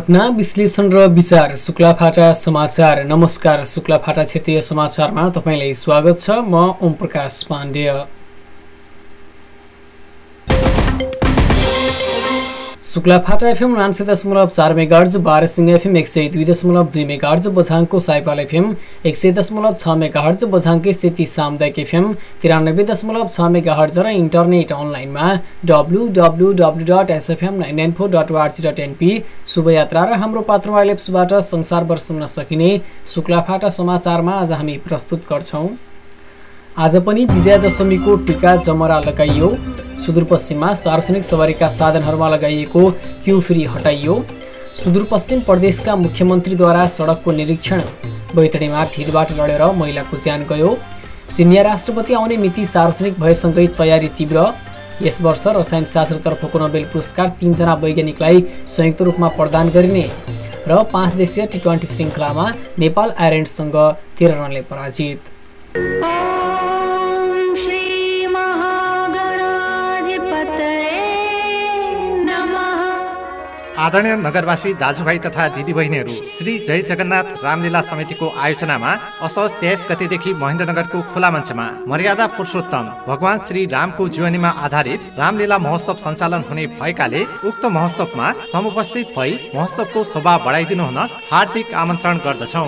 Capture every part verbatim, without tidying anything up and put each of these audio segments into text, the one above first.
घटना विश्लेषण र विचार शुक्लाफाटा समाचार। नमस्कार, शुक्लाफाटा क्षेत्रीय समाचारमा तपाईलाई स्वागत छ। म ओम प्रकाश पाण्डेय। शुक्लाफाटा एफएम उनासी दशमलव चार मेगाहर्ज, बारसिंह एफएम एक सय दुई दशमलव दुई मेगाहर्ज, बझाङको साइपाल एफएम एक सय दशमलव छ मेगाहर्ज, बझाङकै सेती सामुदायिक एफएम तिरानब्बे दशमलव छ मेगाहर्ज र इन्टरनेट अनलाइनमा W W W dot SFM nine nine four dot ORG dot NP Shubhayatra र हाम्रो पात्रो आइलेप्सबाट संसारभर सुन्न सकिने शुक्लाफाटा समाचारमा आज हामी प्रस्तुत गर्छौं। आज पनि विजयादशमीको टीका जमरा लगाइयो। सुदूरपश्चिममा सार्वजनिक सवारीका साधनहरूमा लगाइएको क्यू फ्री हटाइयो। सुदूरपश्चिम प्रदेशका मुख्यमन्त्रीद्वारा सडकको निरीक्षण। बैतडीमा भिडबाट लडेर महिलाको ज्यान गयो। चिनिया राष्ट्रपति आउने मिति सार्वजनिक भएसँगै तयारी तीव्र। यस वर्ष रसायन शास्त्रतर्फको नोबेल पुरस्कार तीनजना वैज्ञानिकलाई संयुक्त रूपमा प्रदान गरिने र पाँच देशीय टी ट्वेन्टी श्रृङ्खलामा नेपाल आयरल्यान्डसँग तेह्र रनले पराजित। आदरणीय नगरवासी दाजुभाइ तथा दिदीबहिनीहरू, श्री जय जगन्नाथ रामलीला समितिको आयोजनामा असोज तेइस गतेदेखि महेन्द्रनगरको खुला मञ्चमा मर्यादा पुरुषोत्तम भगवान श्री रामको जीवनीमा आधारित रामलीला महोत्सव सञ्चालन हुने भएकाले उक्त महोत्सवमा समुपस्थित भई महोत्सवको शोभा बढाइदिनु हुन हार्दिक आमन्त्रण गर्दछौँ।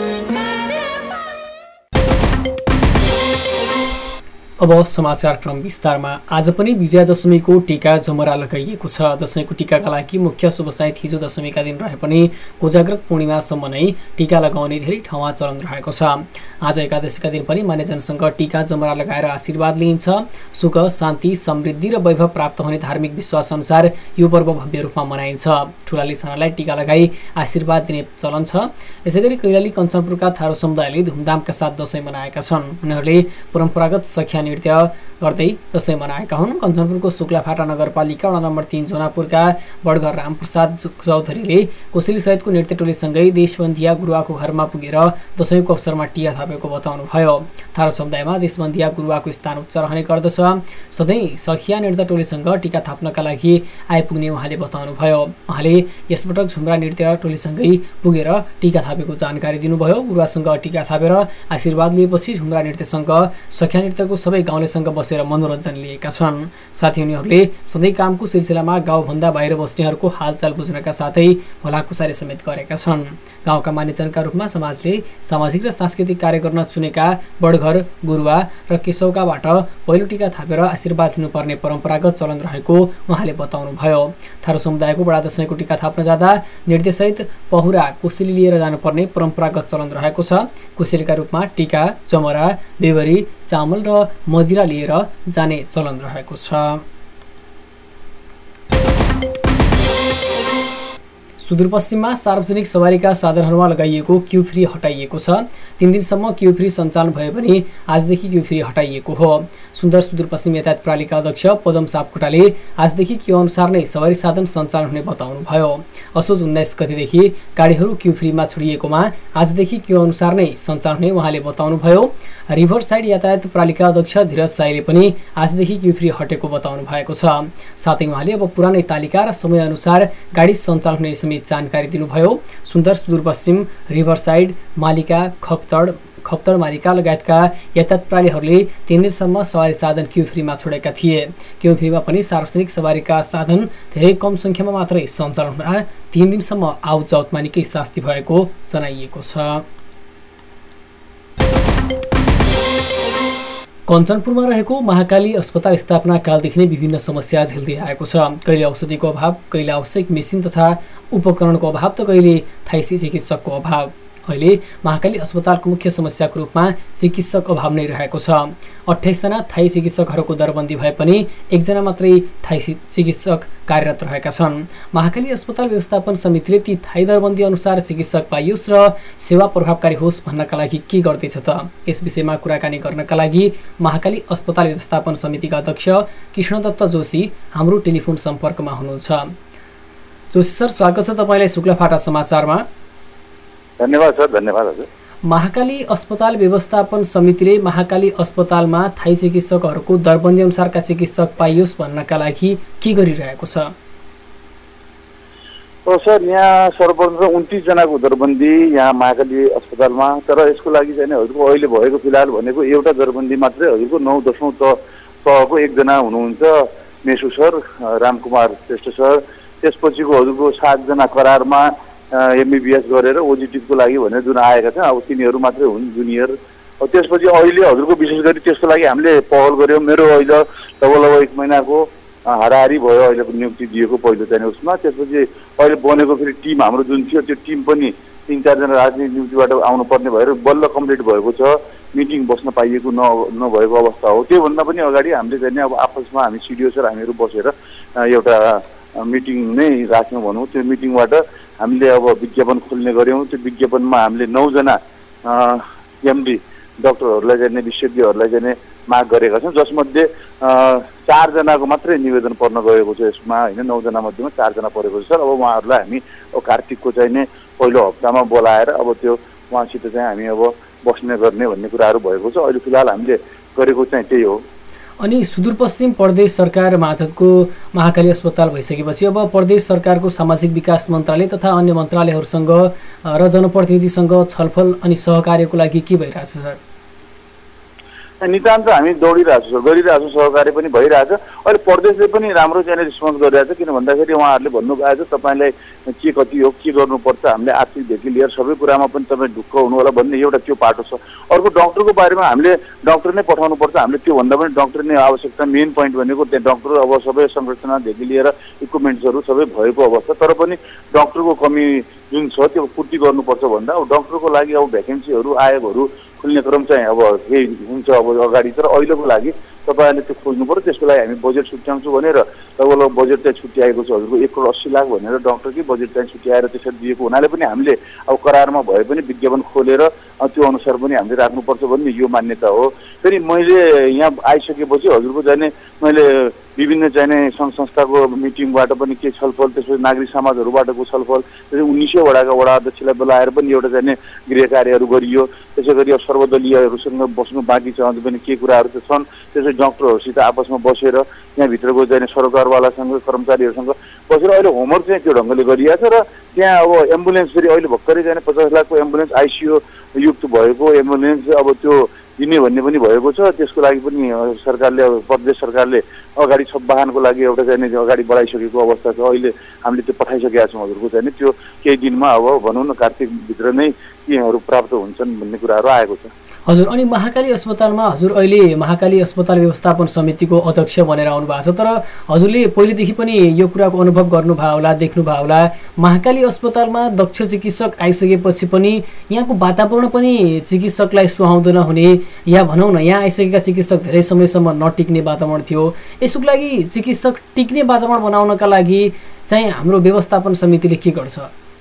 अब समाचार क्रम विस्तारमा। आज पनि विजयादशमीको टीका जमरा लगाइएको छ। दशैंको टीकाका लागि मुख्य शुभ साइत हिजो दशमीका दिन रहे पनि कोजाग्रत पूर्णिमासम्म नै टीका लगाउने धेरै ठाउँमा चलन रहेको छ। आज एकादशीका दिन पनि मानिसजनसँग टीका जमरा लगाएर आशीर्वाद लिइन्छ। सुख, शान्ति, समृद्धि र वैभव प्राप्त हुने धार्मिक विश्वास अनुसार यो पर्व भव्य रूपमा मनाइन्छ। ठुलाले सानालाई टीका लगाई आशीर्वाद दिने चलन छ। यसैगरी कैलाली कञ्चनपुरका थारू समुदायले धुमधामका साथ दशैं मनाएका छन्। उनीहरूले परम्परागत सख्या नृत्य गर्दै दशैं मनाएका हुन्। कञ्चनपुरको शुक्लाफाटा नगरपालिका वडा नम्बर तीन जोनापुरका बडघर रामप्रसाद चौधरीले कोसेली सहितको नृत्य टोलीसँगै देशबन्दिया गुरुवाको घरमा पुगेर दशैंको अवसरमा टीका थापेको बताउनु भयो। थारू समुदायमा देशबन्दिया गुरुवाको स्थान उच्च रहने गर्दछ। सधैँ सखिया नृत्य टोलीसँग टीका थाप्नका लागि आइपुग्ने उहाँले बताउनु भयो। उहाँले यसपटक झुम्रा नृत्य टोलीसँगै पुगेर टीका थापेको जानकारी दिनुभयो। गुरुवासँग टीका थापेर आशीर्वाद लिएपछि झुम्रा नृत्यसँग सखिया नृत्यको सबै गाउँलेसँग बसेर मनोरञ्जन लिएका छन्। साथै उनीहरूले सधैँ कामको सिलसिलामा गाउँभन्दा बाहिर बस्नेहरूको हालचाल बुझ्नका साथै भलाकुसारी समेत गरेका छन्। गाउँका मानिसजनका रूपमा समाजले सामाजिक र सांस्कृतिक कार्य गर्न चुनेका बडघर, गुरुवा र केशौकाबाट पहिलो टीका थापेर आशीर्वाद लिनुपर्ने परम्परागत चलन रहेको उहाँले बताउनु भयो। थारू समुदायको बडा दशैंको टीका थाप्न जाँदा नृत्यसहित पहुरा, कोसेली लिएर जानुपर्ने परम्परागत चलन रहेको छ। कोसेलीका रूपमा टीका, जमरा, बेबरी, चामल र मदिरा लिएर जाने चलन रहेको छ। सुदूरपश्चिममा सार्वजनिक सवारीका साधनहरूमा लगाइएको क्यू फ्री हटाइएको छ। तीन दिनसम्म क्यू फ्री सञ्चालन भए पनि आजदेखि क्यू फ्री हटाइएको हो। सुन्दर सुदूरपश्चिम यातायात प्रणालीका अध्यक्ष पदम सापकोटाले आजदेखि क्यू अनुसार नै सवारी साधन सञ्चालन हुने बताउनु भयो। असोज उन्नाइस गतेदेखि गाडीहरू क्यू फ्रीमा छोडिएकोमा आजदेखि क्यू अनुसार नै सञ्चालन हुने उहाँले बताउनु भयो। रिभर साइड यातायात प्रणालीका अध्यक्ष धीरज साईले पनि आजदेखि क्यू फ्री हटेको बताउनु भएको छ। साथै उहाँले अब पुरानै तालिका र समयअनुसार गाडी सञ्चालन हुने समेत जानकारी दिनुभयो। सुन्दर सुदूरपश्चिम, रिभर साइड, मालिका, खप्तड खप्तड मालिका लगायतका यातायात प्रणालीहरूले तीन दिनसम्म सवारी साधन क्यू फ्रीमा छोडेका थिए। क्यू फ्रीमा पनि सार्वजनिक सवारीका साधन धेरै कम सङ्ख्यामा मात्रै सञ्चालन हुँदा तीन दिनसम्म आउट जाउतमा निकै शास्ति भएको जनाइएको छ। कञ्चनपुरमा रहेको महाकाली अस्पताल स्थापना कालदेखि नै विभिन्न समस्या झेल्दै आएको छ। कहिले औषधिको अभाव, कहिले आवश्यक मेसिन तथा उपकरणको अभाव त कहिले थाइसी चिकित्सकको अभाव। अहिले महाकाली अस्पतालको मुख्य समस्याको रूपमा चिकित्सक अभाव नै रहेको छ। अट्ठाइसजना थाई चिकित्सकहरूको दरबन्दी भए पनि एकजना मात्रै थाई चिकित्सक कार्यरत रहेका छन्। महाकाली अस्पताल व्यवस्थापन समितिले ती थाई दरबन्दी अनुसार चिकित्सक पाइयोस् र सेवा प्रभावकारी होस् भन्नका लागि के गर्दैछ त? यस विषयमा कुराकानी गर्नका लागि महाकाली अस्पताल व्यवस्थापन समितिका अध्यक्ष कृष्णदत्त जोशी हाम्रो टेलिफोन सम्पर्कमा हुनुहुन्छ। जोशी सर, स्वागत छ तपाईँलाई शुक्लाफाटा समाचारमा। धन्यवाद सर। धन्यवाद हजुर। महाकाली अस्पताल व्यवस्थापन समितिले महाकाली अस्पतालमा थाई चिकित्सकहरूको दरबन्दी अनुसारका चिकित्सक पाइयोस् भन्नका लागि के गरिरहेको छ? हो सर, यहाँ सर्वप्रथम उन्तिस जनाको दरबन्दी यहाँ महाकाली अस्पतालमा, तर यसको लागि चाहिँ हजुरको अहिले भएको फिलहाल भनेको एउटा दरबन्दी मात्रै। हजुरको नौ दसौँ त तहको एकजना हुनुहुन्छ मेसु सर, रामकुमार श्रेष्ठ सर। त्यसपछिको हजुरको सातजना करारमा एमबिबिएस गरेर ओजिटिभको लागि भनेर जुन आएका छन्, अब तिनीहरू मात्रै हुन् जुनियर। त्यसपछि अहिले हजुरको विशेष गरी त्यसको लागि हामीले पहल गऱ्यौँ। मेरो अहिले लगभग एक महिनाको हाराहारी भयो अहिलेको नियुक्ति दिएको पहिलो चाहिँ उसमा। त्यसपछि अहिले बनेको फेरि टिम हाम्रो जुन थियो त्यो टिम पनि तिन चारजना राजनीतिक नियुक्तिबाट आउनुपर्ने भएर बल्ल कम्प्लिट भएको छ। मिटिङ बस्न पाइएको न नभएको अवस्था हो। त्योभन्दा पनि अगाडि हामीले चाहिँ अब आपसमा हामी सिडिओ सर हामीहरू बसेर एउटा मिटिङ नै राख्यौँ भनौँ। त्यो मिटिङबाट हामीले अब विज्ञापन खोल्ने गऱ्यौँ। त्यो विज्ञापनमा हामीले नौजना एमडी डक्टरहरूलाई चाहिँ विशेषज्ञहरूलाई चाहिँ माग गरेका छौँ, जसमध्ये चारजनाको मात्रै निवेदन पर्न गएको छ यसमा होइन। नौजना मध्येमा चारजना परेको छ सर। अब उहाँहरूलाई हामी अब कार्तिकको चाहिँ नै पहिलो हप्तामा बोलाएर अब त्यो उहाँसित चाहिँ हामी अब बस्ने गर्ने भन्ने कुराहरू भएको छ। अहिले फिलहाल हामीले गरेको चाहिँ त्यही हो। अनि सुदूरपश्चिम प्रदेश सरकार मार्फतको महाकाली अस्पताल भइसकेपछि अब प्रदेश सरकारको सामाजिक विकास मन्त्रालय तथा अन्य मन्त्रालयहरूसँग र जनप्रतिनिधिसँग छलफल अनि सहकार्यको लागि के भइरहेछ सर? नितान्त हामी दौडिरहेको छौँ, गरिरहेको छौँ, सहकार्य पनि भइरहेछ। अहिले प्रदेशले पनि राम्रो चाहिँ रिस्पोन्स गरिरहेछ। किन भन्दाखेरि उहाँहरूले भन्नुभएको छ तपाईँलाई के कति हो, के गर्नुपर्छ, हामीले आर्थिकदेखि लिएर सबै कुरामा पनि तपाईँ ढुक्क हुनु होला भन्ने एउटा त्यो पाटो छ। अर्को डक्टरको बारेमा हामीले डक्टर नै पठाउनुपर्छ। हामीले त्योभन्दा पनि डक्टर नै आवश्यकता मेन पोइन्ट भनेको त्यहाँ डक्टर अब सबै संरचनादेखि लिएर इक्विपमेन्ट्सहरू सबै भएको अवस्था, तर पनि डक्टरको कमी जुन छ त्यो पूर्ति गर्नुपर्छ भन्दा अब डक्टरको लागि अब भ्याकेन्सीहरू आयोगहरू खुल्ने क्रम चाहिँ अब केही हुन्छ अब अगाडि। तर अहिलेको लागि तपाईँहरूले त्यो खोज्नु पऱ्यो। त्यसको लागि हामी बजेट छुट्याउँछौँ भनेर लगभग बजेट चाहिँ छुट्याएको छ हजुरको एक करोड अस्सी लाख भनेर डक्टरकै बजेट चाहिँ छुट्याएर त्यसरी दिएको हुनाले पनि हामीले अब करारमा भए पनि विज्ञापन खोलेर त्यो अनुसार पनि हामीले राख्नुपर्छ भन्ने यो मान्यता हो। फेरि मैले यहाँ आइसकेपछि हजुरको चाहिँ मैले विभिन्न चाहिँ सङ्घ संस्थाको मिटिङबाट पनि के छलफल, त्यसपछि नागरिक समाजहरूबाटको छलफल, त्यसपछि उन्नाइसौँ वडाका वडा अध्यक्षलाई बोलाएर पनि एउटा चाहिँ गृह कार्यहरू गरियो। त्यसै गरी अब सर्वदलीयहरूसँग बस्नु बाँकी छ, अझ पनि के कुराहरू त छन्। त्यसै डक्टरहरूसित आपसमा बसेर यहाँभित्रको चाहिँ सरकारवालासँग कर्मचारीहरूसँग बसेर अहिले होमवर्क चाहिँ त्यो ढङ्गले गरिरहेछ। र त्यहाँ अब एम्बुलेन्स फेरि अहिले भर्खरै चाहिँ पचास लाखको एम्बुलेन्स आइसियू युक्त भएको एम्बुलेन्स अब त्यो दिने भन्ने पनि भएको छ। त्यसको लागि पनि सरकारले अब प्रदेश सरकारले अगाडि छ वाहनको लागि एउटा चाहिँ अगाडि बढाइसकेको अवस्था छ। अहिले हामीले त्यो पठाइसकेका छौँ हजुरको चाहिँ त्यो केही दिनमा अब भनौँ न कार्तिकभित्र नै केहरू प्राप्त हुन्छन् भन्ने कुराहरू आएको छ। हजुर, अनि महाकाली अस्पतालमा हजुर अहिले महाकाली अस्पताल व्यवस्थापन समितिको अध्यक्ष बनेर आउनु भएको छ, तर हजुरले पहिलेदेखि पनि यो कुराको अनुभव गर्नुभयो होला, देख्नुभयो होला। महाकाली अस्पतालमा दक्ष चिकित्सक आइसकेपछि पनि यहाँको वातावरण पनि चिकित्सकलाई सुहाउँदो नहुने, या भनौँ न यहाँ आइसकेका चिकित्सक धेरै समयसम्म नटिक्ने वातावरण थियो। यसको लागि चिकित्सक टिक्ने वातावरण बनाउनका लागि चाहिँ हाम्रो व्यवस्थापन समितिले के गर्छ?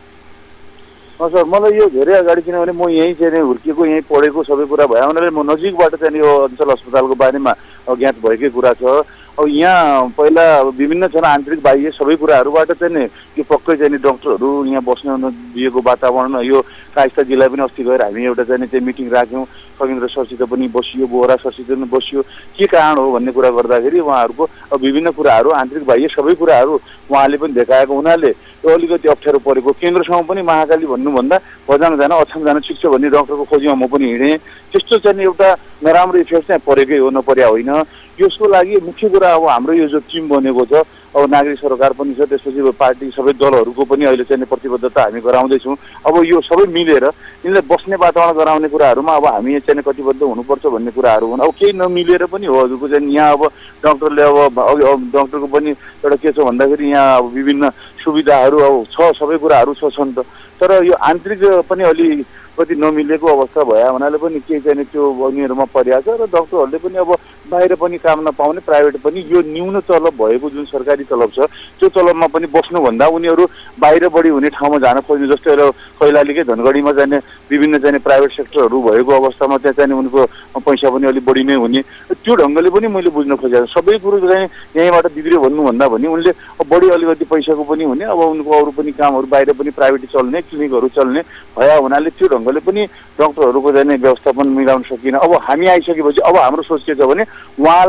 सर, मलाई यो धेरै अगाडि, किनभने म यहीँ चाहिँ हुर्किएको, यहीँ पढेको सबै कुरा भयो हुनाले म नजिकबाट चाहिँ यो अञ्चल अस्पतालको बारेमा अज्ञात भएकै कुरा छ। अब यहाँ पहिला विभिन्न छन् आन्तरिक बाह्य सबै कुराहरूबाट चाहिँ यो पक्कै चाहिँ डक्टरहरू यहाँ बस्न दिएको वातावरण, यो कास्ता जिल्ला पनि अस्ति गएर हामी एउटा चाहिँ चाहिँ मिटिङ राख्यौँ। खगेन्द्र सरसित पनि बसियो, बोहरा सरसित पनि बसियो, के कारण हो भन्ने कुरा गर्दाखेरि उहाँहरूको विभिन्न कुराहरू आन्तरिक बाह्य सबै कुराहरू उहाँले पनि देखाएको हुनाले यो अलिकति अप्ठ्यारो परेको। केन्द्रसँग पनि महाकाली भन्नुभन्दा बजारमा जान अछाम जान ठिक छ भन्ने डक्टरको खोजीमा म पनि हिँडेँ। त्यस्तो चाहिँ एउटा नराम्रो इफेक्ट चाहिँ परेकै हो, नपर्या होइन। यसको लागि मुख्य कुरा अब हाम्रो यो जो टिम बनेको छ, अब नागरिक सरकार पनि छ, त्यसपछि पार्टी सबै दलहरूको पनि अहिले चाहिँ प्रतिबद्धता हामी गराउँदैछौँ। अब यो सबै मिलेर यिनलाई बस्ने वातावरण गराउने कुराहरूमा अब हामी चाहिँ कटिबद्ध हुनुपर्छ भन्ने कुराहरू हुन्। अब केही नमिलेर पनि हो हजुरको चाहिँ यहाँ अब डक्टरले अब डक्टरको पनि एउटा के छ भन्दाखेरि यहाँ अब विभिन्न सुविधाहरू अब छ, सबै कुराहरू छ छन् त, तर यो आन्तरिक पनि अलि कति नमिलेको अवस्था भयो हुनाले पनि केही चाहिँ त्यो उनीहरूमा परिरहेको छ। र डक्टरहरूले पनि अब बाहिर पनि काम नपाउने, प्राइभेट पनि यो न्यून तलब भएको जुन सरकारी तलब छ त्यो तलबमा पनि बस्नुभन्दा उनीहरू बाहिर बढी हुने ठाउँमा जान खोज्ने, जस्तै अहिले कैलालीकै धनगढीमा जाने विभिन्न चाहिँ प्राइभेट सेक्टरहरू भएको अवस्थामा त्यहाँ चाहिँ उनको पैसा पनि अलिक बढी नै हुने, त्यो ढङ्गले पनि मैले बुझ्न खोजेको। सबै कुरो चाहिँ यहीँबाट बिग्रियो भन्नुभन्दा भने उनले बढी अलिकति पैसाको पनि हुने, अब उनको अरू पनि कामहरू बाहिर पनि प्राइभेट चल्ने, क्लिनिकहरू चल्ने भए हुनाले त्यो ढङ्गले पनि डक्टरहरूको चाहिँ व्यवस्थापन मिलाउन सकिन। अब हामी आइसकेपछि अब हाम्रो सोच के छ भने उहाँलाई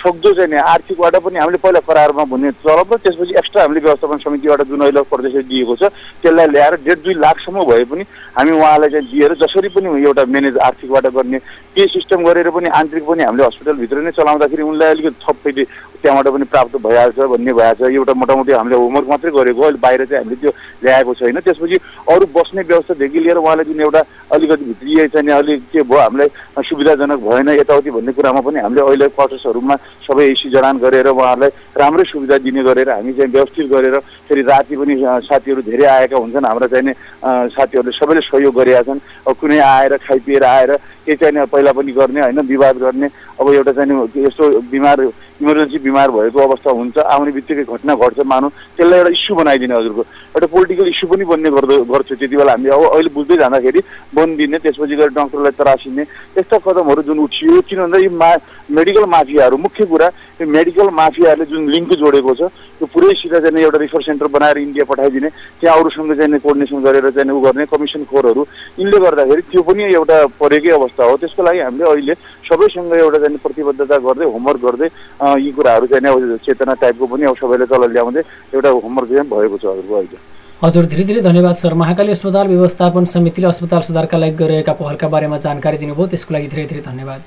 सक्दो चाहिँ नि आर्थिकबाट पनि हामीले पहिला करारमा भन्ने चलब र त्यसपछि एक्स्ट्रा हामीले व्यवस्थापन समितिबाट जुन अहिले प्रदेश दिएको छ त्यसलाई ल्याएर डेढ दुई लाखसम्म भए पनि हामी उहाँलाई चाहिँ दिएर जसरी पनि एउटा म्यानेज आर्थिकबाट गर्ने के सिस्टम गरेर पनि आन्तरिक पनि हामीले हस्पिटलभित्र नै चलाउँदाखेरि उनलाई अलिकति थप फेरि त्यहाँबाट पनि प्राप्त भइहाल्छ भन्ने भएको छ। एउटा मोटामोटी हामीले होमवर्क मात्रै गरेको, अहिले बाहिर चाहिँ हामीले त्यो ल्याएको छैन। त्यसपछि अरू बस्ने व्यवस्थादेखि लिएर उहाँलाई जुन एउटा अलिकति भित्रिए चाहिँ अलिक के भयो हामीलाई सुविधाजनक भएन यताउति भन्ने कुरामा पनि हामीले अहिले क्वार्टर्सहरूमा सबै एसी जडान गरेर उहाँहरूलाई राम्रै सुविधा दिने गरेर हामी चाहिँ व्यवस्थित गरेर फेरि राति पनि साथीहरू धेरै आएका हुन्छन्, हाम्रा चाहिँ साथीहरूले सबैले सहयोग गरेका छन्। अब कुनै आएर खाइपिएर आएर केही चाहिँ पहिला पनि गर्ने होइन, विवाद गर्ने, अब एउटा चाहिँ यस्तो बिमार इमर्जेन्सी बिमार भएको अवस्था हुन्छ, आउने बित्तिकै घटना घट्छ मानौँ, त्यसलाई एउटा इस्यु बनाइदिने हजुरको एउटा पोलिटिकल इस्यु पनि बन्ने गर्दो गर्छ। त्यति बेला हामीले अब अहिले बुझ्दै जाँदाखेरि बनिदिने, त्यसपछि गएर डक्टरलाई तरासिने त्यस्ता कदमहरू जुन उठियो। किन भन्दा यी मा मेडिकल माफियाहरू, मुख्य कुरा यो मेडिकल माफियाहरूले जुन लिङ्क जोडेको छ त्यो पुरै सिधा चाहिँ एउटा रिफर सेन्टर बनाएर इन्डिया पठाइदिने, त्यहाँ अरूसँग चाहिँ कोर्डिनेसन गरेर चाहिँ उ गर्ने कमिसन खोरहरू, यिनले गर्दाखेरि त्यो पनि एउटा परेकै अवस्था हो। त्यसको लागि हामीले अहिले सबैसँग एउटा चाहिँ प्रतिबद्धता गर्दै होमवर्क गर्दै यी कुराहरू चाहिँ अब चेतना टाइपको पनि अब सबैले तल ल्याउँदै एउटा होमवर्क चाहिँ भएको छ हजुरको अहिले। हजुर धेरै धेरै धन्यवाद सर। महाकाली अस्पताल व्यवस्थापन समितिले अस्पताल सुधारका लागि गरिरहेका पहलका बारेमा जानकारी दिनुभयो, त्यसको लागि धेरै धेरै धन्यवाद।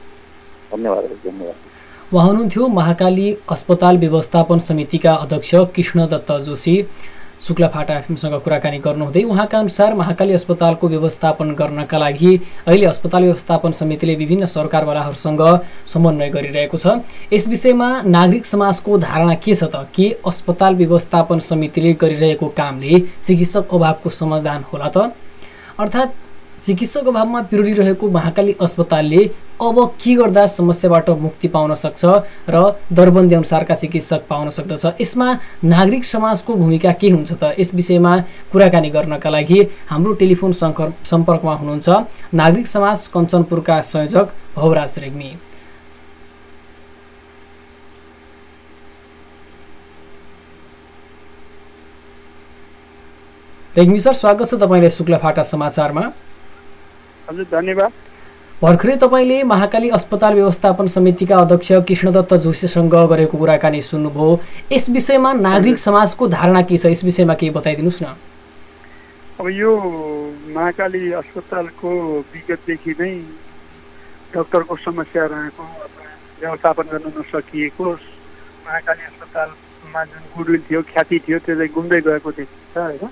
धन्यवाद धन्यवाद। उहाँ हुनुहुन्थ्यो महाकाली अस्पताल व्यवस्थापन समितिका अध्यक्ष कृष्णदत्त जोशी। शुक्लाफाटा एफएमसँग कुराकानी गर्नुहुँदै उहाँका अनुसार महाकाली अस्पतालको व्यवस्थापन गर्नका लागि अहिले अस्पताल व्यवस्थापन समितिले विभिन्न सरकारवालाहरूसँग समन्वय गरिरहेको छ। यस विषयमा नागरिक समाजको धारणा के छ त? के अस्पताल व्यवस्थापन समितिले गरिरहेको कामले चिकित्सक अभावको समाधान होला त? अर्थात् चिकित्सक अभावमा पिरोलिरहेको महाकाली अस्पतालले अब के गर्दा समस्याबाट मुक्ति पाउन सक्छ र दरबन्दी अनुसारका चिकित्सक पाउन सक्दछ? यसमा नागरिक समाजको भूमिका के हुन्छ त? यस विषयमा कुराकानी गर्नका लागि हाम्रो टेलिफोन सम्पर्कमा हुनुहुन्छ नागरिक समाज कञ्चनपुरका संयोजक भवराज रेग्मी। रेग्मी सर, स्वागत छ तपाईँले शुक्लाफाटा समाचारमा। हजुर धन्यवाद। भर्खरै तपाईँले महाकाली अस्पताल व्यवस्थापन समितिका अध्यक्ष कृष्णदत्त जोशीसँग गरेको कुराकानी सुन्नुभयो। यस विषयमा नागरिक समाजको धारणा के छ? यस विषयमा केही बताइदिनुहोस् न। अब यो महाकाली अस्पतालको विगतदेखि नै डाक्टरको समस्या रहेको, व्यवस्थापन गर्न नसकिएको, महाकाली अस्पतालमा जुन गुडविल थियो, ख्याति थियो, त्यो चाहिँ गुम्दै गएको देखिन्छ होइन।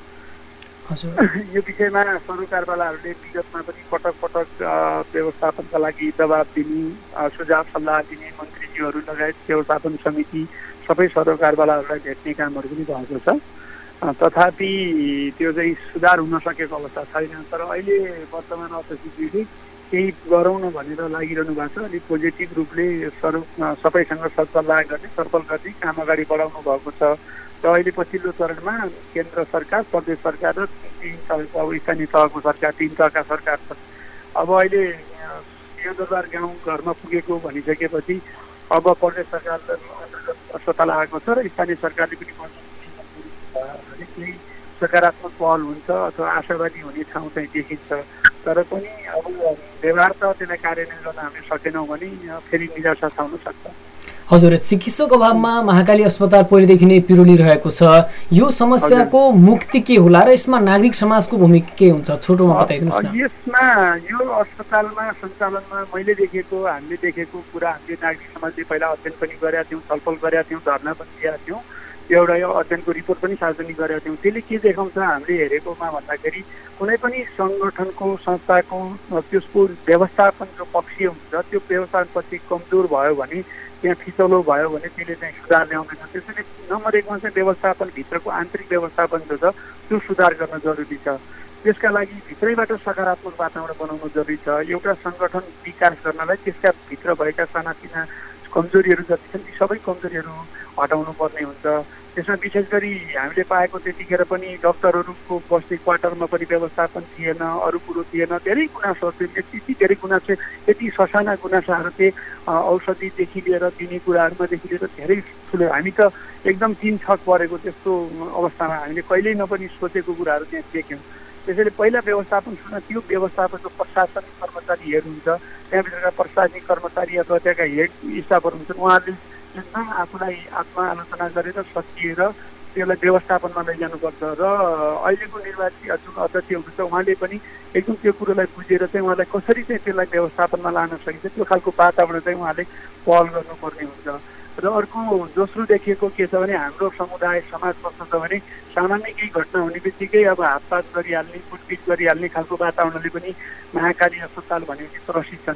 यो विषयमा सरकारवालाहरूले विगतमा पनि पटक पटक व्यवस्थापनका लागि दबाब दिने, सुझाव सल्लाह दिने, मन्त्रीज्यूहरू लगायत व्यवस्थापन समिति सबै सरकारवालाहरूलाई भेट्ने कामहरू पनि भएको छ। तथापि त्यो चाहिँ सुधार हुन सकेको अवस्था छैन। तर अहिले वर्तमान अध्यक्षज्यूले केही गरौँ न भनेर लागिरहनु भएको छ। अलिक पोजिटिभ रूपले सर सबैसँग सरसल्लाह गर्ने, छलफल गर्ने काम अगाडि बढाउनु भएको छ। र अहिले पछिल्लो चरणमा केन्द्र सरकार, प्रदेश सरकार र तीन तहको अब स्थानीय तहको सरकार, तीन तहका सरकार छ। अब अहिले सिंहदरबार गाउँ घरमा पुगेको भनिसकेपछि अब प्रदेश सरकार अस्पताल आएको छ र स्थानीय सरकारले पनि केही सकारात्मक पहल हुन्छ अथवा आशावादी हुने ठाउँ चाहिँ देखिन्छ। तर पनि अब व्यवहार त त्यसलाई कार्यान्वयन गर्न हामीले सकेनौँ भने फेरि निराशा छाउन सक्छ। हजुर, चिकित्सक अभावमा महाकाली अस्पताल पहिलेदेखि नै पिरोलिरहेको छ। यो समस्याको मुक्ति के होला र यसमा नागरिक समाजको भूमिका के हुन्छ? छोटोमा बताइदिनुहोस् न। यसमा यो अस्पतालमा सञ्चालनमा मैले देखेको, हामीले देखेको कुरा हामीले नागरिक समाजले पहिला अध्ययन पनि गरेका थियौँ, छलफल गरेका थियौँ, धर्ना पनि दिएका थियौँ, एउटा यो अध्ययनको रिपोर्ट पनि सार्वजनिक गरेका थियौँ। त्यसले के देखाउँछ हामीले हेरेकोमा भन्दाखेरि कुनै पनि सङ्गठनको, संस्थाको त्यसको व्यवस्थापन जो पक्ष हुन्छ त्यो व्यवस्थापन पक्ष कमजोर भयो भने, त्यहाँ फिचलो भयो भने त्यसले चाहिँ सुधार ल्याउँदैन। त्यसैले नम्बर एकमा चाहिँ व्यवस्थापनभित्रको आन्तरिक व्यवस्थापन जो छ त्यो सुधार गर्न जरुरी छ। त्यसका लागि भित्रैबाट सकारात्मक वातावरण बनाउनु जरुरी छ। एउटा सङ्गठन विकास गर्नलाई त्यसका भित्र भएका सानातिना कमजोरीहरू जति छन् ती सबै कमजोरीहरू हटाउनु पर्ने हुन्छ। त्यसमा विशेष गरी हामीले पाएको त्यतिखेर पनि डक्टरहरूको बस्ने क्वार्टरमा पनि व्यवस्थापन थिएन, अरू कुरो थिएन, धेरै गुनासोहरू थिए। यति धेरै गुनासो, यति ससाना गुनासाहरू थिए, औषधिदेखि लिएर दिने कुराहरूमादेखि लिएर धेरै ठुलो, हामी त एकदम तिन छक परेको त्यस्तो अवस्थामा हामीले कहिल्यै नपनि सोचेको कुराहरू त्यहाँ देख्यौँ। त्यसैले पहिला व्यवस्थापन सुन त्यो व्यवस्थापनको प्रशासनिक कर्मचारीहरू हुन्छ, त्यहाँभित्रका प्रशासनिक कर्मचारी अथवा त्यहाँका हेड स्टाफहरू हुन्छन्, उहाँहरूले त्यसमा आफूलाई आत्मआलोचना गरेर सकिएर त्यसलाई व्यवस्थापनमा लैजानुपर्छ। र अहिलेको निर्वाचित जुन अध्यक्ष हुनुहुन्छ उहाँले पनि एकदम त्यो कुरोलाई बुझेर चाहिँ उहाँलाई कसरी चाहिँ त्यसलाई व्यवस्थापनमा लान सकिन्छ त्यो खालको वातावरण चाहिँ उहाँले पहल गर्नुपर्ने हुन्छ। र अर्को दोस्रो देखिएको के छ भने हाम्रो समुदाय समाज कस्तो छ भने सामान्य केही घटना हुने बित्तिकै अब हातपात गरिहाल्ने कुटपिट गरिहाल्ने खालको वातावरणले पनि महाकाली अस्पताल भनेपछि त्रसित छन्।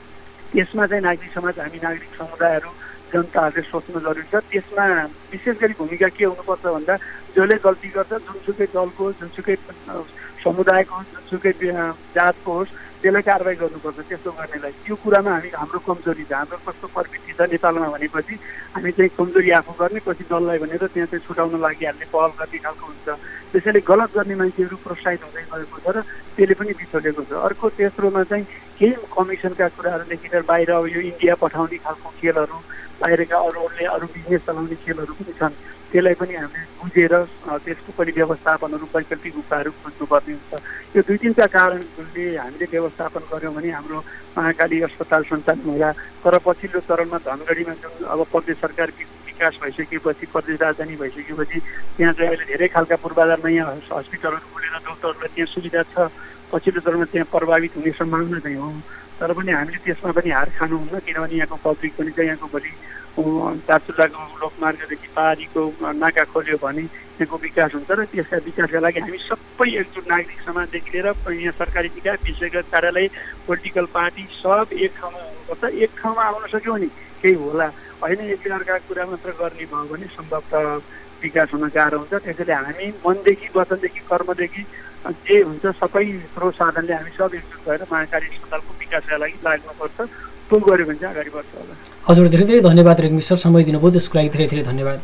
त्यसमा चाहिँ नागरिक समाज हामी नागरिक समुदायहरू जनताहरूले सोच्नु जरुरी छ। त्यसमा विशेष गरी भूमिका के हुनुपर्छ भन्दा जसले गल्ती गर्छ जुनसुकै दलको जुनसुकै समुदायको जुनसुकै जातको होस् त्यसलाई कारवाही गर्नुपर्छ। त्यस्तो गर्नेलाई त्यो कुरामा हामी हाम्रो कमजोरी छ। हाम्रो कस्तो प्रवृत्ति छ नेपालमा भनेपछि हामी चाहिँ कमजोरी आफू गर्ने पछि दललाई भनेर त्यहाँ चाहिँ छुटाउन लागिहाल्ने पहल गर्ने खालको हुन्छ। त्यसैले गलत गर्ने मान्छेहरू प्रोत्साहित हुँदै गएको छ र त्यसले पनि बिछोडेको छ। अर्को तेस्रोमा चाहिँ केही कमिसनका कुराहरूदेखि लिएर बाहिर अब यो इन्डिया पठाउने खालको खेलहरू बाहिरका अरूहरूले अरू बिजनेस चलाउने खेलहरू पनि छन्। त्यसलाई पनि हामीले बुझेर त्यसको पनि व्यवस्थापनहरू वैकल्पिक उपायहरू खोज्नुपर्ने हुन्छ। यो दुई तिनवटा कारणले हामीले व्यवस्थापन गऱ्यौँ भने हाम्रो महाकाली अस्पताल सञ्चालन होला। तर पछिल्लो चरणमा धनगढीमा जुन अब प्रदेश सरकार विकास भइसकेपछि प्रदेश राजधानी भइसकेपछि त्यहाँ चाहिँ अहिले धेरै खालका पूर्वाधार नयाँ हस्पिटलहरू खोलेर डक्टरहरूलाई त्यहाँ सुविधा छ। पछिल्लो चरणमा त्यहाँ प्रभावित हुने सम्भावना चाहिँ हो। तर पनि हामीले त्यसमा पनि हार खानुहुन्न किनभने यहाँको पब्लिक पनि चाहिँ यहाँको भोलि दार्चुलाको लोकमार्गदेखि पारीको नाका खोल्यो भने यहाँको विकास हुन्छ र त्यसका विकासका लागि हामी सबै एकजुट नागरिक समाजदेखि लिएर यहाँ सरकारी निकाय विशेषगरी कार्यालय पोलिटिकल पार्टी सब एक ठाउँमा आउनुपर्छ। एक ठाउँमा आउन सक्यो भने केही होला, होइन एक अर्काको कुरा मात्र गर्ने भयो भने सम्भवतः विकास हुन गाह्रो हुन्छ। त्यसैले हामी मनदेखि वचनदेखि कर्मदेखि जे हुन्छ सबै स्रोत साधनले हामी सब एकजुट भएर महाकाली अस्पतालको विकासका लागि लाग्नुपर्छ। त्यो गऱ्यो भने चाहिँ अगाडि बढ्छ होला। हजुर धेरै धेरै धन्यवाद रेग्मी सर, समय दिनुभयो त्यसको लागि धेरै धेरै धन्यवाद।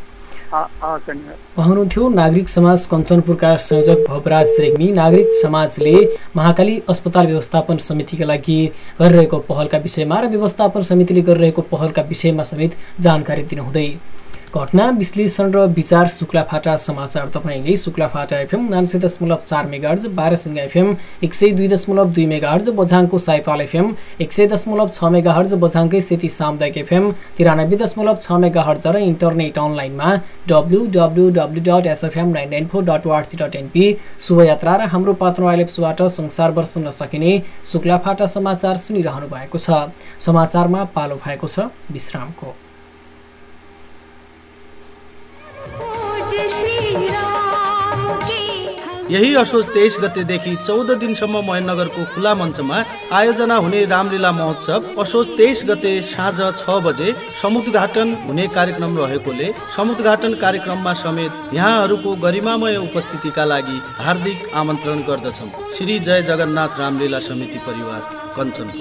धन्यवाद। उहाँ हुनुहुन्थ्यो नागरिक समाज कञ्चनपुरका संयोजक भवराज रेग्मी। नागरिक समाजले महाकाली अस्पताल व्यवस्थापन समितिका लागि गरिरहेको पहलका विषयमा र व्यवस्थापन समितिले गरिरहेको पहलका विषयमा समेत जानकारी दिनुहुँदै घटना विश्लेषण र विचार शुक्लाफाटा समाचार तपाईँले शुक्लाफाटा एफएम उनासी दशमलव चार मेगाहर्ज, बाह्रसिंगा एफएम एक सय दुई दशमलव दुई मेगाहर्ज, बझाङको साइपाल एफएम एक सय दशमलव छ मेगाहर्ज, बझाङकै सेती सामुदायिक एफएम तिरानब्बे दशमलव छ मेगाहर्ज र इन्टरनेट अनलाइनमा W W W dot SFM nine nine four dot वार्सी डट एनपी शुभयात्रा र हाम्रो पात्रो आइलेप्सबाट संसारभर सुन्न सकिने शुक्लाफाटा समाचार सुनिरहनु भएको छ। समाचारमा पालो भएको छ विश्रामको। यही असोज तेइस गतेदेखि चौध दिनसम्म महेन्द्रनगरको खुला मञ्चमा आयोजना हुने रामलीला महोत्सव असोज तेइस गते साँझ छ बजे समुद्घाटन हुने कार्यक्रम रहेकोले समुद्घाटन कार्यक्रममा समेत यहाँहरूको गरिमामय उपस्थितिका लागि हार्दिक आमन्त्रण गर्दछौँ। श्री जय जगन्नाथ रामलीला समिति परिवार कञ्चनपुर।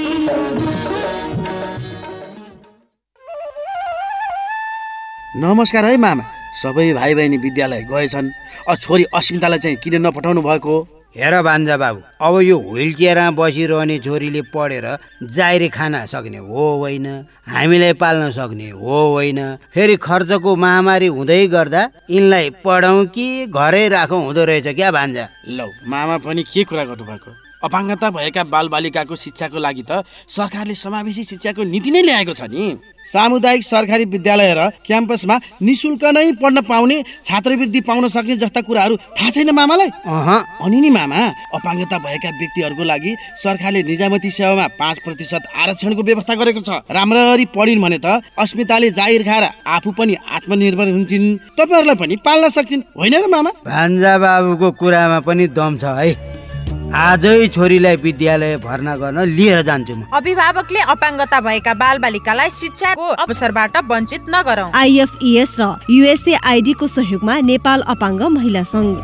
नमस्कार है मामा, सबै भाइ बहिनी विद्यालय गएछन्। अ छोरी अस्मितालाई चाहिँ किन नपठाउनु भएको? हेर भान्जा बाबु, अब यो व्हिल चेयरमा बसिरहने छोरीले पढेर जाइरे खान सक्ने हो होइन, हामीलाई पाल्न सक्ने हो होइन, फेरि खर्चको महामारी हुँदै गर्दा यिनलाई पढाउँ कि घरै राखौँ हुँदो रहेछ क्या भान्जा। लौ मामा पनि के कुरा गर्नुभएको? अपाङ्गता भएका बालबालिकाको शिक्षाको लागि त सरकारले समावेशी शिक्षाको नीति नै ल्याएको छ नि। सामुदायिक सरकारी विद्यालय र क्याम्पसमा निशुल्क नै पढ्न पाउने, छात्रवृत्ति पाउन सक्ने जस्ता कुराहरू थाहा छैन मामालाई? अह अनि नि मामा, अपाङ्गता भएका व्यक्तिहरूको लागि सरकारले निजामती सेवामा पाँच प्रतिशत आरक्षणको व्यवस्था गरेको छ। राम्ररी पढिन् भने त अस्मिताले जागिर खाएर आफू पनि आत्मनिर्भर हुन्छन्, तपाईँहरूलाई पनि पाल्न सक्छन्, होइन र मामा? भान्जा बाबुको कुरामा पनि दम छ है। आजै छोरीलाई विद्यालय भर्ना गर्न लिएर जान्छु म। अभिभावकले अपाङ्गता भएका बालबालिकालाई शिक्षाको अवसरबाट वञ्चित नगरौँ। आइएफइएस र युएसएआइडी को सहयोगमा नेपाल अपाङ्ग महिला संघ।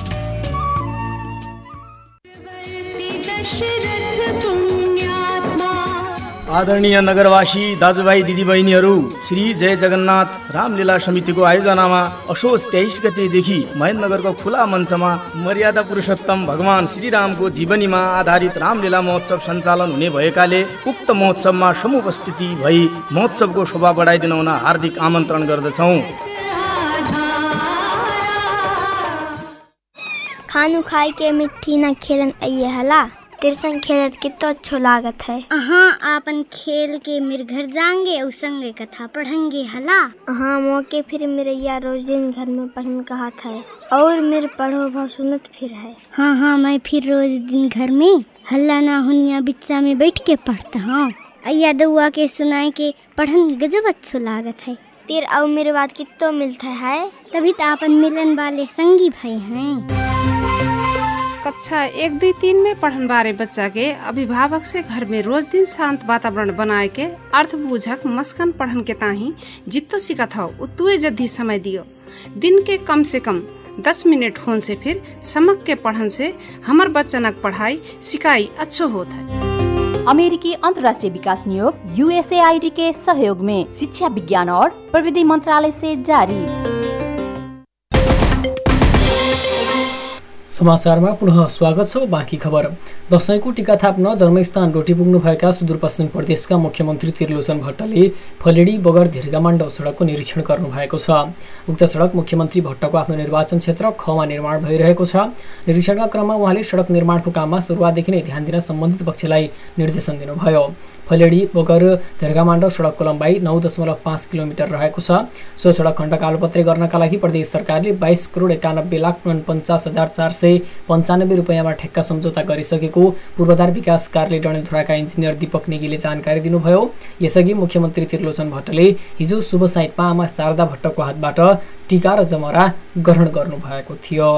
आदरणीय नगरवासी दाजुभाइ दिदीबहिनीहरू, श्री जय जगन्नाथ रामलीला समितिको आयोजनामा असोज तेइस गतेदेखि महेन्द्रनगरको खुला मञ्चमा मर्यादा पुरुषोत्तम भगवान श्रीरामको जीवनीमा आधारित रामलीला महोत्सव सञ्चालन हुने भएकाले उक्त महोत्सवमा समुपस्थिति भई महोत्सवको शोभा बढाइदिन हुन हार्दिक आमन्त्रण गर्दछौँ। खानु खाई के मिट्टी न खेलन आइए हला। तेरे संग खेलत कितना अच्छा लागत है। हाँ आपन खेल के मेरे घर जाएंगे और संगे कथा पढ़ेंगे हला। हाँ मौके फिर मेरे यार रोज दिन घर में पढ़ने कहा था और मेरे पढ़ो बहुत सुनत फिर है। हाँ हाँ मैं फिर रोज दिन घर में हल्ला ना हुनिया बिच्चा में बैठ के पढ़ता हूँ। अय्या दुआ के सुनाए के पढ़न गजब अच्छा लागत है। तेर और मेरे बात कितना मिलता है तभी तो आपन मिलन वाले संगी भाई हैं। कक्षा एक दुई तीन में पढ़न बारे बच्चा के अभिभावक से घर में रोज दिन शांत वातावरण बनाए के अर्थ बुझक मस्कन पढ़न के ताही जितो सिखत हो उतुए जद्दी समय दियो। दिन के कम से कम दस मिनट होन से फिर समक के पढ़न से हमर बच्चनक पढ़ाई सिकाई अच्छो होत है। अमेरिकी अंतर्राष्ट्रीय विकास नियोग यूएसएआईडी के सहयोग में शिक्षा विज्ञान और प्रविधि मंत्रालय से जारी। समाचारमा पुनः स्वागत छ। बाँकी खबर। दशैंको टीका थाप्न जन्मस्थान डोटी पुग्नुभएका सुदूरपश्चिम प्रदेशका मुख्यमन्त्री त्रिलोचन भट्टले फलेडी बगर धिर्गामाण्डौ सडकको निरीक्षण गर्नुभएको छ। उक्त सडक मुख्यमन्त्री भट्टको आफ्नो निर्वाचन क्षेत्र खमा निर्माण भइरहेको छ। निरीक्षणका क्रममा उहाँले सडक निर्माणको काममा सुरुवातदेखि नै ध्यान दिन सम्बन्धित पक्षलाई निर्देशन दिनुभयो। फलेडी बगर धिर्गामाण्डौ सडकको लम्बाइ नौ दशमलव पाँच किलोमिटर रहेको छ। सो सडक खण्ड कालोपत्रे गर्नका लागि प्रदेश सरकारले बाइस करोड एकानब्बे लाख उनपचास हजार चार सय पन्चानब्बे रुपियाँमा ठेक्का सम्झौता गरिसकेको पूर्वाधार विकास कार्यालय डडेलधुराका इन्जिनियर दीपक नेगीले जानकारी दिनुभयो। यसअघि मुख्यमन्त्री त्रिलोचन भट्टले हिजो शुभ साइतमा आमा शारदा भट्टको हातबाट टीका र जमरा ग्रहण गर्नुभएको थियो।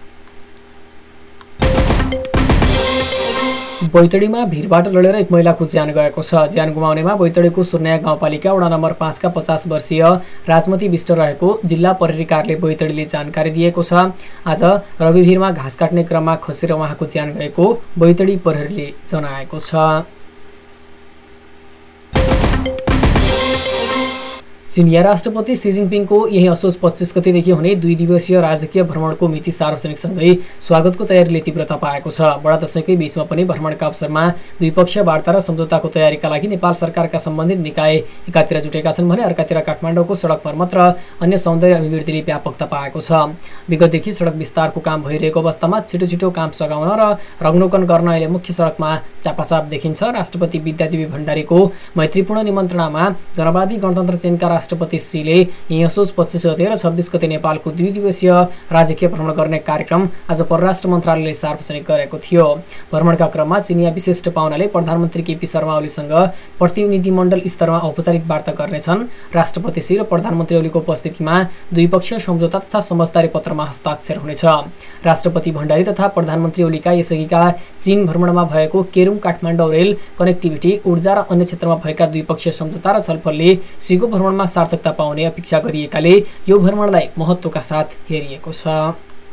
बैतडीमा भिरबाट लडेर एक महिलाको ज्यान गएको छ। ज्यान गुमाउनेमा बैतडीको सुर्नाया गाउँपालिका वडा नम्बर पाँचका पचास वर्षीय राजमती विष्ट रहेको जिल्ला प्रहरी कार्यालय बैतडीले जानकारी दिएको छ। आज रविभिरमा घाँस काट्ने क्रममा खसेर उहाँको ज्यान गएको बैतडी प्रहरीले जनाएको छ। चिनिया राष्ट्रपति सी जिनपिङको यही असोज पच्चीस गतेदेखि हुने दुई दिवसीय राजकीय भ्रमणको मिति सार्वजनिकसँगै स्वागतको तयारीले तीव्रता पाएको छ। बडा दशैंकै बीचमा पनि भ्रमणका अवसरमा द्विपक्षीय वार्ता र सम्झौताको तयारीका लागि नेपाल सरकारका सम्बन्धित निकाय एकातिर जुटेका छन् भने अर्कातिर काठमाडौँको सडक मर्मत र अन्य सौन्दर्य अभिवृद्धिले व्यापकता पाएको छ। विगतदेखि सडक विस्तारको काम भइरहेको अवस्थामा छिटो छिटो काम सघाउन र रङ्गरोगन गर्न अहिले मुख्य सडकमा चापाचाप देखिन्छ। राष्ट्रपति विद्यादेवी भण्डारीको मैत्रीपूर्ण निमन्त्रणामा जनवादी गणतन्त्र चीनका राष्ट्रपति सीले यही असोज पच्चीस गते र छब्बीस गते नेपालको दुई दिवसीय राजकीय भ्रमण गर्ने कार्यक्रम आज परराष्ट्र मन्त्रालयले सार्वजनिक गरेको थियो। भ्रमणका क्रममा चिनिया विशिष्ट पाहुनाले प्रधानमन्त्री केपी शर्मा ओलीसँग प्रतिनिधिमण्डल स्तरमा औपचारिक वार्ता गर्नेछन्। राष्ट्रपति सी र प्रधानमन्त्री ओलीको उपस्थितिमा द्विपक्षीय सम्झौता तथा समझदारी पत्रमा हस्ताक्षर हुनेछ। राष्ट्रपति भण्डारी तथा प्रधानमन्त्री ओलीका यसअघिका चीन भ्रमणमा भएको केरुङ काठमाडौँ रेल कनेक्टिभिटी, ऊर्जा र अन्य क्षेत्रमा भएका द्विपक्षीय सम्झौता र छलफलले सीको भ्रमणमा सार्थकता पाउने अपेक्षा गरिएकाले यो भ्रमणलाई महत्त्वका साथ हेरिएको छ।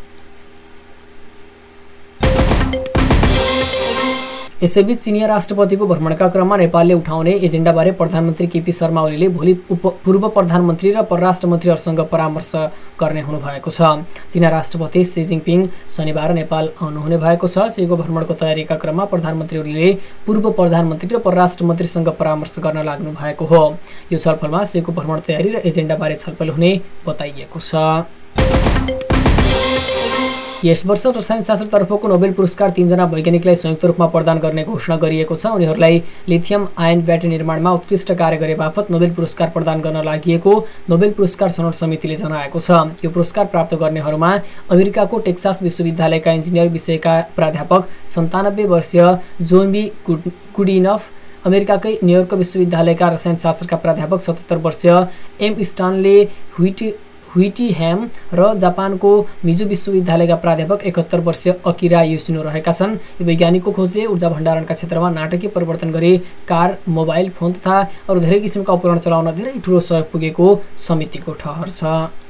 यसैबीच चिनिया राष्ट्रपतिको भ्रमणका क्रममा नेपालले उठाउने एजेन्डाबारे प्रधानमन्त्री केपी शर्मा ओलीले भोलि पूर्व प्रधानमन्त्री र परराष्ट्र मन्त्रीहरूसँग परामर्श गर्ने हुनुभएको छ। चिनिया राष्ट्रपति सी जिनपिङ शनिबार नेपाल आउनुहुने भएको छ। सीको भ्रमणको तयारीका क्रममा प्रधानमन्त्री ओलीले पूर्व प्रधानमन्त्री र परराष्ट्र मन्त्रीसँग परामर्श गर्न लाग्नु भएको हो। यो छलफलमा सीको भ्रमण तयारी र एजेन्डाबारे छलफल हुने बताइएको छ। यस वर्ष रसायनशास्त्रतर्फको नोबेल पुरस्कार तीनजना वैज्ञानिकलाई संयुक्त रूपमा प्रदान गर्ने घोषणा गरिएको छ। उनीहरूलाई लिथियम आयन ब्याट्री निर्माणमा उत्कृष्ट कार्य गरे बापत नोबेल पुरस्कार प्रदान गर्न लागि नोबेल पुरस्कार छनौट समितिले जनाएको छ। यो पुरस्कार प्राप्त गर्नेहरूमा अमेरिकाको टेक्सास विश्वविद्यालयका इन्जिनियर विषयका प्राध्यापक सन्तानब्बे वर्षीय जोन बी कुडिनफ, अमेरिकाकै न्युयोर्क विश्वविद्यालयका रसायनशास्त्रका प्राध्यापक सतहत्तर वर्षीय एम स्टानले ह्विटी ह्विटिह्याम र जापानको मिजो विश्वविद्यालयका प्राध्यापक एकहत्तर वर्षीय अकिरा योसिनो रहेका छन्। यो वैज्ञानिकको खोजले ऊर्जा भण्डारणका क्षेत्रमा नाटकीय परिवर्तन गरी कार, मोबाइल फोन तथा अरू धेरै किसिमका उपकरण चलाउन धेरै ठूलो सहयोग पुगेको समितिको ठहर छ।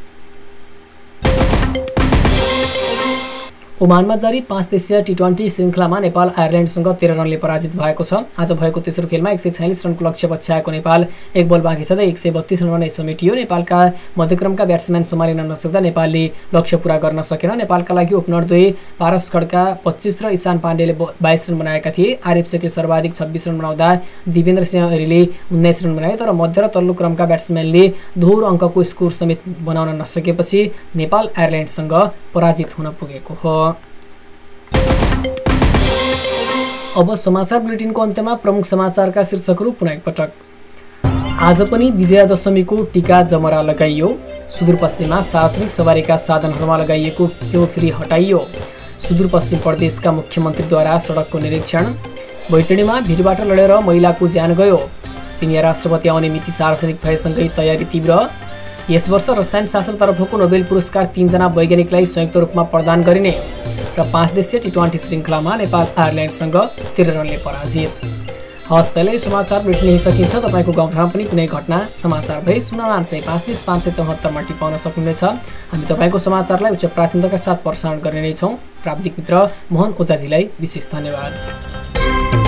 ओमानमा जारी पाँच देशीय टी ट्वेन्टी श्रृङ्खलामा नेपाल आयरल्यान्डसँग तेह्र रनले पराजित भएको छ। आज भएको तेस्रो खेलमा एक सय छयालिस रनको लक्ष्य पछ्याएको नेपाल एक बल बाँकी छँदै एक सय बत्तीस रनमै समेटियो। नेपालका मध्यक्रमका ब्याट्सम्यान सम्हालिन नसक्दा नेपालले लक्ष्य पूरा गर्न सकेन। नेपालका लागि ओपनर दुई पारस खड्का पच्चीस र ईशान पाण्डेले बाइस रन बनाएका थिए। आरिफ शेखले सर्वाधिक छब्बीस रन बनाउँदा दिवेन्द्र सिंह ऐरीले उन्नाइस रन बनाए। तर मध्य र तल्लो क्रमका ब्याट्सम्यानले दोहोरो अङ्कको स्कोर समेत बनाउन नसकेपछि नेपाल आयरल्यान्डसँग पराजित हुन पुगेको हो। अब समाचार बुलेटिनको अन्त्यमा प्रमुख समाचारका शीर्षकहरू पुनः एकपटक। आज पनि विजयादशमीको टीका जमरा लगाइयो। सुदूरपश्चिममा सार्वजनिक सवारीका साधनहरूमा लगाइएको क्यू फ्री हटाइयो। सुदूरपश्चिम प्रदेशका मुख्यमन्त्रीद्वारा सडकको निरीक्षण। बैतडीमा भिडबाट लडेर महिलाको ज्यान गयो। चिनिया राष्ट्रपति आउने मिति सार्वजनिक भएसँगै तयारी तीव्र। यस वर्ष रसायन शास्त्रतर्फको नोबेल पुरस्कार तीनजना वैज्ञानिकलाई संयुक्त रूपमा प्रदान गरिने र पाँच देशीय टी ट्वेन्टी श्रृङ्खलामा नेपाल आयरल्यान्डसँग तेह्र रनले पराजित। हवस् तैँले समाचार बुलेटिन यही सकिन्छ। तपाईँको गाउँठाउँमा पनि कुनै घटना समाचार भए शून्य आठ सय पाँच बिस पाँच सय चौहत्तरमा टिपाउन सक्नुहुनेछ। हामी तपाईँको समाचारलाई उच्च प्राथमिकताका साथ प्रसारण गर्ने नै छौँ। प्राविधिक मित्र मोहन ओझाजीलाई विशेष धन्यवाद।